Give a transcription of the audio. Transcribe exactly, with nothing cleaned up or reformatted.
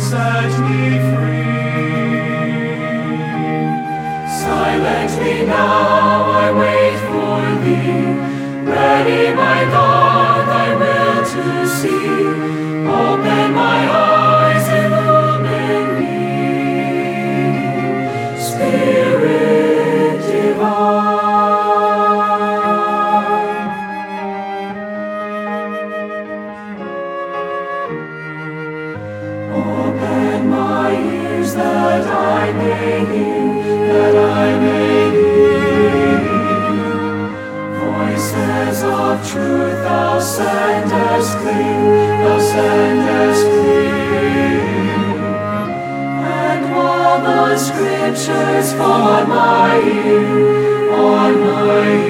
set me free. Silently now I wait for thee, ready, my God, thy will to see. Open my eyes, illumine me, Spirit divine. Open my ears that I may hear, that I may hear voices of truth thou sendest clear, thou sendest clear. And while the scriptures fall on my ear, on my ear,